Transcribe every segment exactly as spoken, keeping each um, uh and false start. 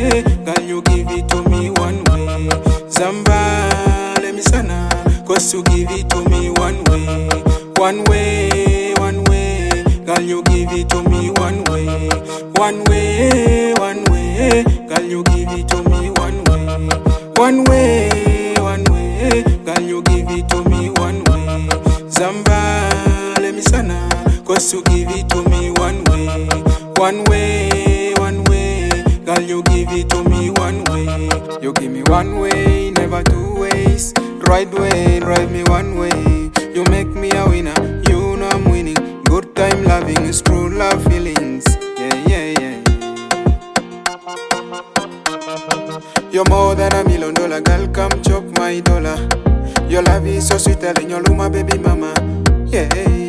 way, girl, you give it to me one way. Zamba, let me sana, cause you give it to me one way. One way, one way, girl, you give it to me one way. One way, one way, girl, you give it to me one way. One way, one way, girl, you give it to me one way. Zamba, let me sana, cause you give it to me one way. One way, one way, girl, you give it to me one way. You give me one way, never two ways. Right way, drive me one way. You make me a winner, you know I'm winning. Good time loving is true love feelings. Yeah, yeah, yeah. You're more than a million dollar, girl, come chop my dollar. Your love is so sweet, telling your luma, baby mama. Yeah.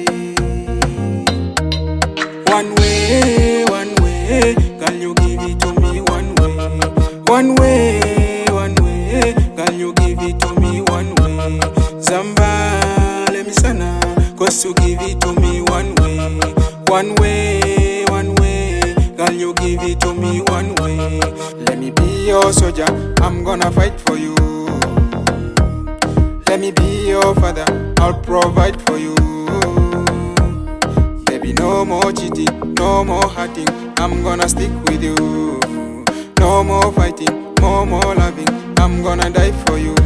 One way, one way, girl, you give it to me one way. One way, one way, girl, you give it to me one way. Zamba, let me sana, cause you give it to me one way. One way, one way, girl, you give it to me one way. Let me be your soldier, I'm gonna fight for you. Let me be your father, I'll provide for you. Baby, no more cheating, no more hurting, I'm gonna stick with you. No more fighting, more, more loving, I'm gonna die for you.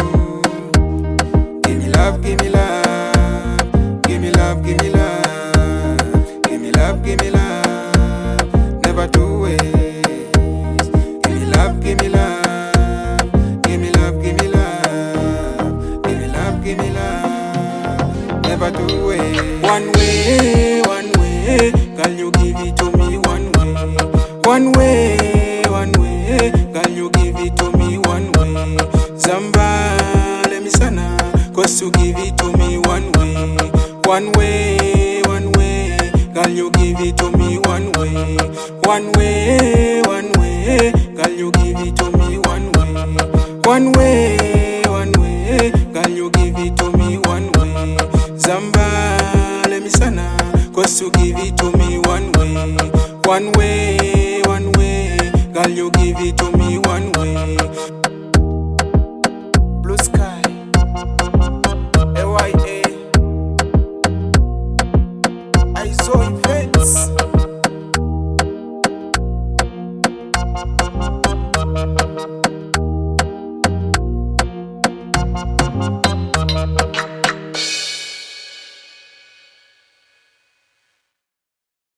Give me love, give me love, give me love, give me love. Give me love, give me love, never two ways. Give me love, give me love, give me love, give me love. Give me love, give me love, never two ways. One way, one way, girl, you give it to me one way. One way, one way, girl, you give it to me one way. Zamba, let me sana, cause you give it to me one way. One way, one way, girl, you give it to me one way. One way, one way, girl, you give it to me one way. One way, one way, girl, you give it to me one way. Zamba, let me sana, cause you give it to me one way. One way, one way, girl, you give it to me one way. Blue Sky, A Y A, I saw events.